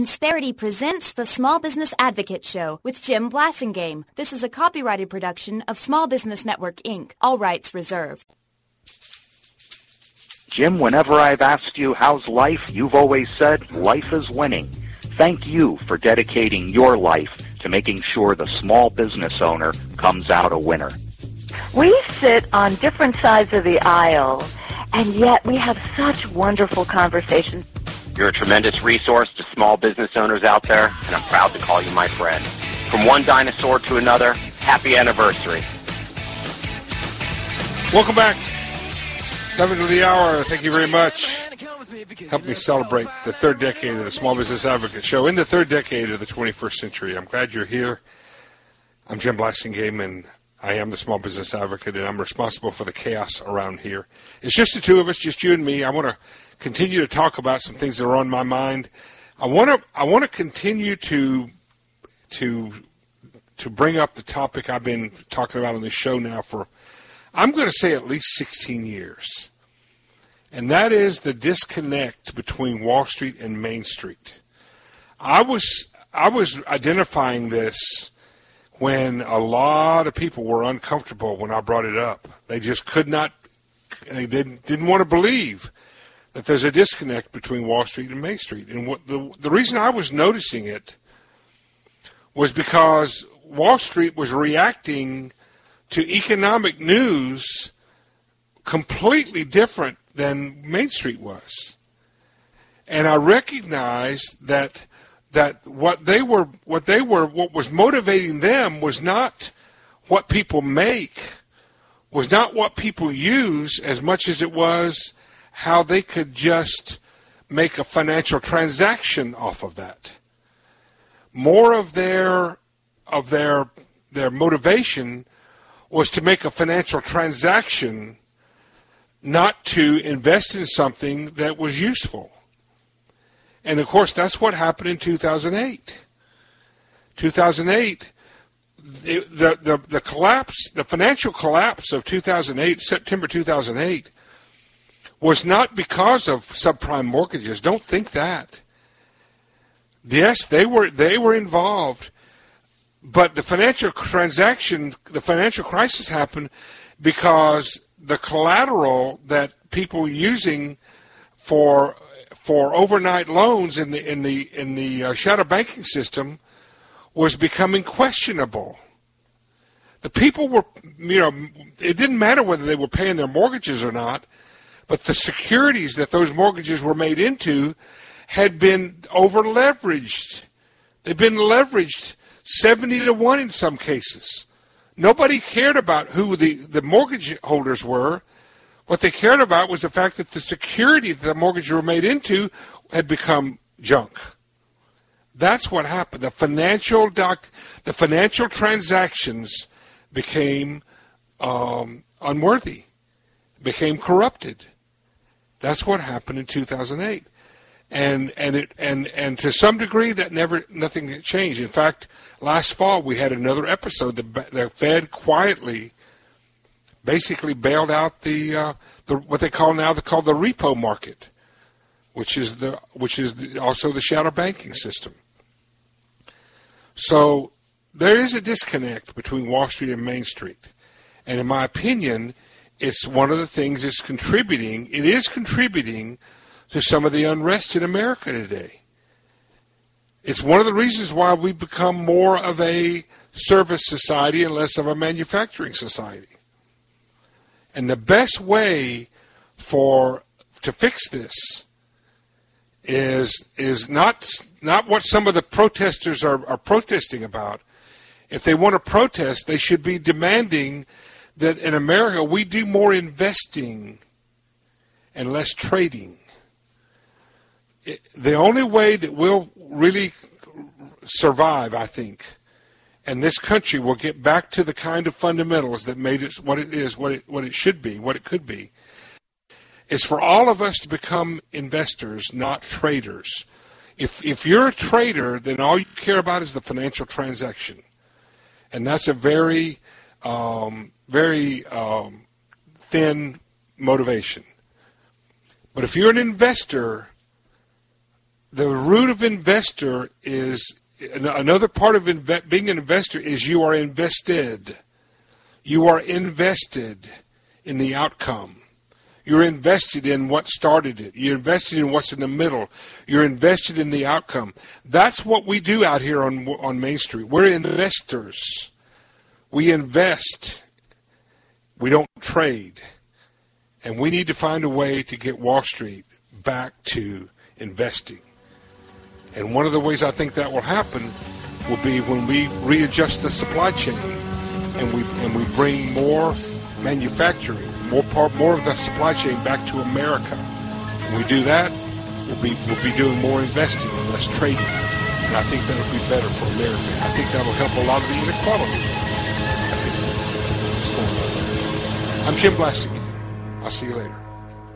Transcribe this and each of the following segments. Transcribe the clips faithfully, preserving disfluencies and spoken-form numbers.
Insperity presents the Small Business Advocate Show with Jim Blasingame. This is a copyrighted production of Small Business Network, Incorporated. All rights reserved. Jim, whenever I've asked you how's life, you've always said life is winning. Thank you for dedicating your life to making sure the small business owner comes out a winner. We sit on different sides of the aisle, and yet we have such wonderful conversations. You're a tremendous resource to small business owners out there, and I'm proud to call you my friend. From one dinosaur to another, happy anniversary. Welcome back. Seven to the hour. Thank you very much. Help me celebrate the third decade of the Small Business Advocate Show in the third decade of the twenty-first century. I'm glad you're here. I'm Jim Blasingame, and I am the Small Business Advocate, and I'm responsible for the chaos around here. It's just the two of us, just you and me. I want to continue to talk about some things that are on my mind. I want to I want to continue to to to bring up the topic I've been talking about on this show now for, I'm going to say, at least sixteen years. And that is the disconnect between Wall Street and Main Street. I was I was identifying this when a lot of people were uncomfortable when I brought it up. They just could not, they didn't didn't want to believe that there's a disconnect between Wall Street and Main Street. And what the the reason I was noticing it was because Wall Street was reacting to economic news completely different than Main Street was. And I recognized that that what they were what they were what was motivating them was not what people make, was not what people use, as much as it was how they could just make a financial transaction off of that. More of their of their their motivation was to make a financial transaction, not to invest in something that was useful. And of course, that's what happened in two thousand eight. two thousand eight, the the the, the collapse, the financial collapse of two thousand eight, September two thousand eight, was not because of subprime mortgages. Don't think that. Yes, they were they were involved, but the financial transaction, the financial crisis happened because the collateral that people were using for for overnight loans in the in the in the uh, shadow banking system was becoming questionable. The people were, you know, it didn't matter whether they were paying their mortgages or not, but the securities that those mortgages were made into had been over leveraged. They've been leveraged seventy to one in some cases. Nobody cared about who the, the mortgage holders were. What they cared about was the fact that the security that the mortgages were made into had become junk. That's what happened. The financial doc, the financial transactions became um, unworthy, became corrupted. That's what happened in two thousand eight. And and it and, and to some degree that never nothing changed. In fact, last fall we had another episode. The, the Fed quietly, basically bailed out the uh, the what they call now they call the repo market, which is the which is the, also the shadow banking system. So there is a disconnect between Wall Street and Main Street, and in my opinion, it's one of the things that's contributing. It is contributing to some of the unrest in America today. It's one of the reasons why we've become more of a service society and less of a manufacturing society. And the best way for to fix this is is not not what some of the protesters are, are protesting about. If they want to protest, they should be demanding that in America we do more investing and less trading. It, the only way that we'll really survive, I think, and this country will get back to the kind of fundamentals that made it what it is, what it what it should be, what it could be, is for all of us to become investors, not traders. If if you're a trader, then all you care about is the financial transaction, and that's a very, um, very um, thin motivation. But if you're an investor, the root of investor is, another part of inve- being an investor is you are invested. You are invested in the outcome. You're invested in what started it. You're invested in what's in the middle. You're invested in the outcome. That's what we do out here on on Main Street. We're investors. We invest. We don't trade. And we need to find a way to get Wall Street back to investing. And one of the ways I think that will happen will be when we readjust the supply chain and we and we bring more manufacturing, more part, more of the supply chain back to America. When we do that, we'll be we'll be doing more investing and less trading. And I think that'll be better for America. I think that'll help a lot of the inequality. I'm Jim Blasingame. I'll see you later.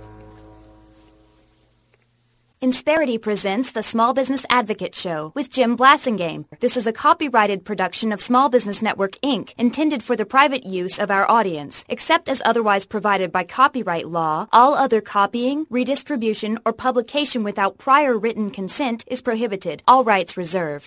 Insperity presents the Small Business Advocate Show with Jim Blasingame. This is a copyrighted production of Small Business Network, Incorporated, intended for the private use of our audience. Except as otherwise provided by copyright law, all other copying, redistribution, or publication without prior written consent is prohibited. All rights reserved.